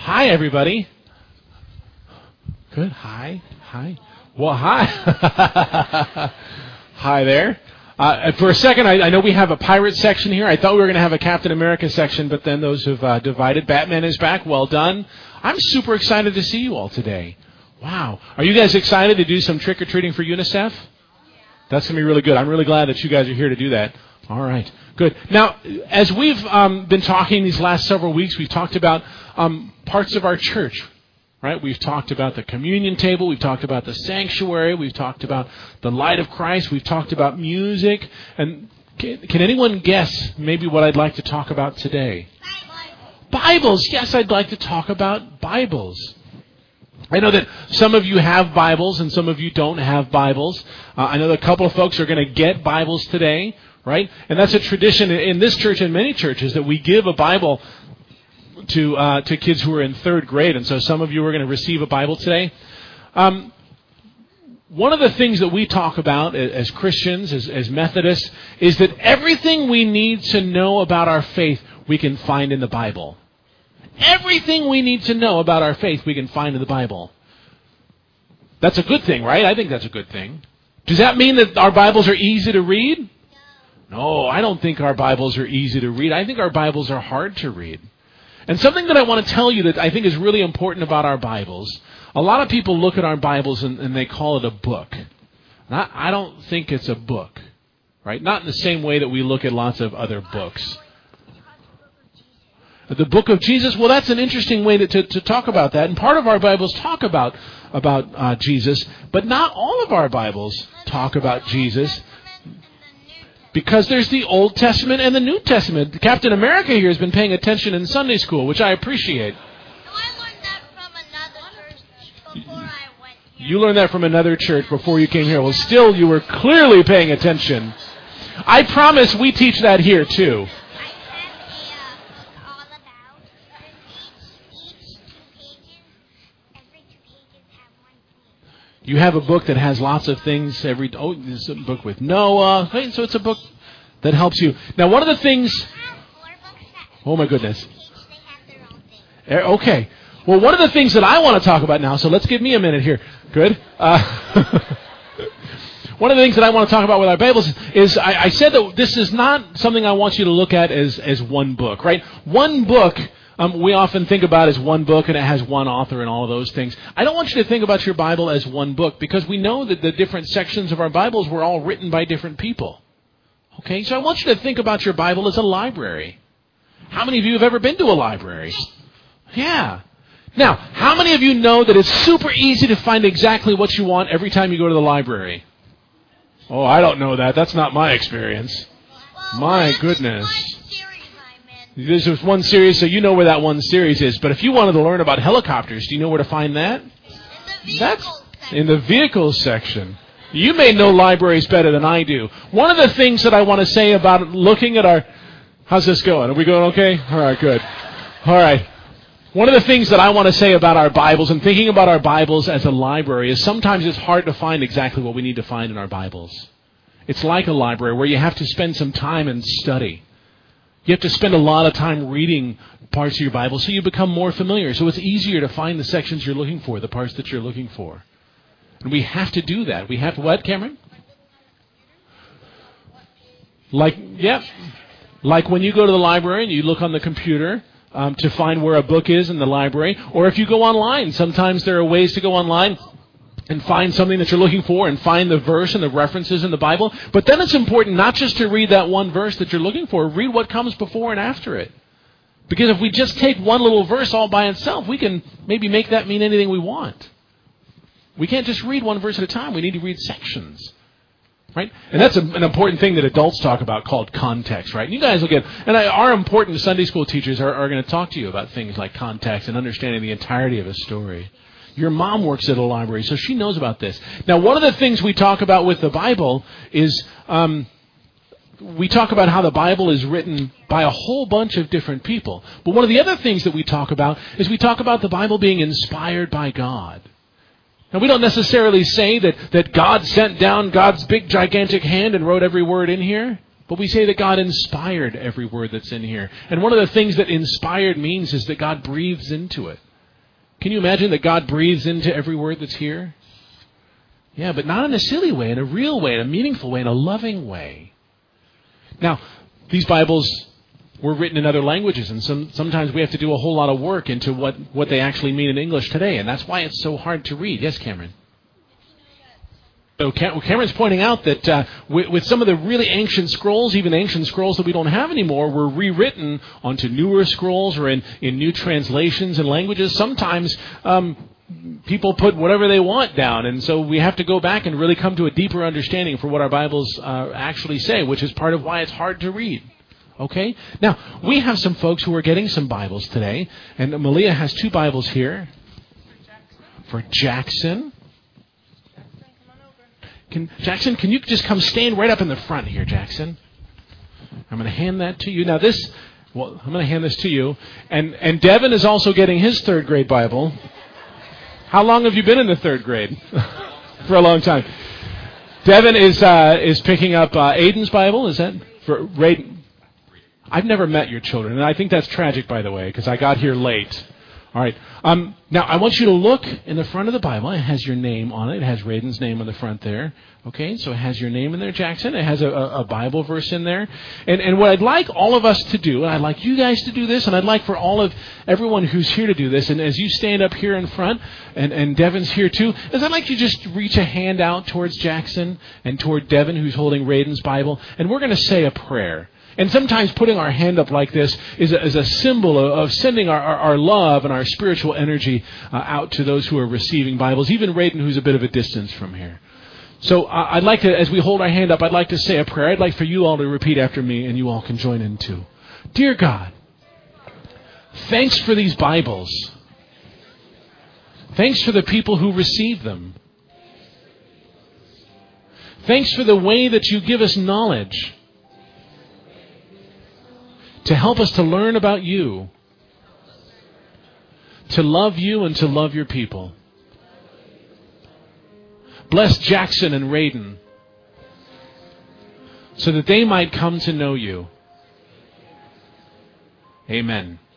Hi, everybody. Good. Hi. Well, hi. Hi there. For a second, I know we have a pirate section here. I thought we were going to have a Captain America section, but then those have divided. Batman is back. Well done. I'm super excited to see you all today. Wow. Are you guys excited to do some trick-or-treating for UNICEF? That's going to be really good. I'm really glad that you guys are here to do that. All right. Good. Now, as we've been talking these last several weeks, we've talked about parts of our church, right? We've talked about the communion table. We've talked about the sanctuary. We've talked about the light of Christ. We've talked about music. And can anyone guess maybe what I'd like to talk about today? Bibles. Yes, I'd like to talk about Bibles. I know that some of you have Bibles and some of you don't have Bibles. I know that a couple of folks are going to get Bibles today, right? And that's a tradition in this church and many churches that we give a Bible to kids who are in third grade. And so some of you are going to receive a Bible today. One of the things that we talk about as Christians, as Methodists, is that everything we need to know about our faith we can find in the Bible. Everything we need to know about our faith we can find in the Bible. That's a good thing, right? I think that's a good thing. Does that mean that our Bibles are easy to read? No, I don't think our Bibles are easy to read. I think our Bibles are hard to read. And something that I want to tell you that I think is really important about our Bibles, a lot of people look at our Bibles and they call it a book. I don't think it's a book, right? Not in the same way that we look at lots of other books. The book of Jesus, well, that's an interesting way to talk about that. And part of our Bibles talk about Jesus, but not all of our Bibles talk about Jesus. Because there's the Old Testament and the New Testament. Captain America here has been paying attention in Sunday school, which I appreciate. I learned that from another church before I went here. You learned that from another church before you came here. Well, still, you were clearly paying attention. I promise we teach that here, too. All about each 2 pages. Every 2 pages have one thing. You have a book that has lots of things. There's a book with Noah. Right? So it's a book that helps you. Now, one of the things... I have 4 books that Oh, my goodness. they have their own thing. Okay. Well, one of the things that I want to talk about now, so let's give me a minute here. Good. One of the things that I want to talk about with our Bibles is I said that this is not something I want you to look at as one book, right? One book, we often think about as one book and it has one author and all of those things. I don't want you to think about your Bible as one book because we know that the different sections of our Bibles were all written by different people. Okay? So I want you to think about your Bible as a library. How many of you have ever been to a library? Yeah. Now, how many of you know that it's super easy to find exactly what you want every time you go to the library? Oh, I don't know that. That's not my experience. My goodness. There's just one series, so you know where that one series is. But if you wanted to learn about helicopters, do you know where to find that? That's in the vehicles section. You may know libraries better than I do. One of the things that I want to say about looking at our... How's this going? Are we going okay? All right, good. All right. One of the things that I want to say about our Bibles and thinking about our Bibles as a library is sometimes it's hard to find exactly what we need to find in our Bibles. It's like a library where you have to spend some time and study. You have to spend a lot of time reading parts of your Bible so you become more familiar. So it's easier to find the sections you're looking for, the parts that you're looking for. And we have to do that. We have to, what, Cameron? Like when you go to the library and you look on the computer to find where a book is in the library. Or if you go online, sometimes there are ways to go online and find something that you're looking for and find the verse and the references in the Bible. But then it's important not just to read that one verse that you're looking for. Read what comes before and after it. Because if we just take one little verse all by itself, we can maybe make that mean anything we want. We can't just read one verse at a time. We need to read sections. Right? And that's an important thing that adults talk about called context, right? And you guys will get, and our important Sunday school teachers are going to talk to you about things like context and understanding the entirety of a story. Your mom works at a library, so she knows about this. Now, one of the things we talk about with the Bible is we talk about how the Bible is written by a whole bunch of different people. But one of the other things that we talk about is we talk about the Bible being inspired by God. Now, we don't necessarily say that God sent down God's big, gigantic hand and wrote every word in here. But we say that God inspired every word that's in here. And one of the things that inspired means is that God breathes into it. Can you imagine that God breathes into every word that's here? Yeah, but not in a silly way, in a real way, in a meaningful way, in a loving way. Now, these Bibles were written in other languages, and sometimes we have to do a whole lot of work into what they actually mean in English today, and that's why it's so hard to read. Yes, Cameron? So Cameron's pointing out that with some of the really ancient scrolls, even ancient scrolls that we don't have anymore, were rewritten onto newer scrolls or in new translations and languages. Sometimes people put whatever they want down, and so we have to go back and really come to a deeper understanding for what our Bibles actually say, which is part of why it's hard to read. Okay? Now, we have some folks who are getting some Bibles today, and Malia has 2 Bibles here. For Jackson. Jackson, can you just come stand right up in the front here, Jackson? I'm going to hand that to you. Now I'm going to hand this to you. And Devin is also getting his 3rd grade Bible. How long have you been in the 3rd grade? For a long time. Devin is picking up Aiden's Bible. Is that for Raiden? I've never met your children, and I think that's tragic, by the way, because I got here late. All right. Now, I want you to look in the front of the Bible. It has your name on it. It has Raiden's name on the front there. Okay, so it has your name in there, Jackson. It has a Bible verse in there. And what I'd like all of us to do, and I'd like you guys to do this, and I'd like for everyone who's here to do this, and as you stand up here in front, and Devin's here too, is I'd like you to just reach a hand out towards Jackson and toward Devin, who's holding Raiden's Bible, and we're going to say a prayer. And sometimes putting our hand up like this is a symbol of sending our love and our spiritual energy out to those who are receiving Bibles, even Raiden, who's a bit of a distance from here. So I'd like to, as we hold our hand up, I'd like to say a prayer. I'd like for you all to repeat after me, and you all can join in too. Dear God, thanks for these Bibles. Thanks for the people who receive them. Thanks for the way that you give us knowledge to help us to learn about you, to love you and to love your people. Bless Jackson and Raiden so that they might come to know you. Amen.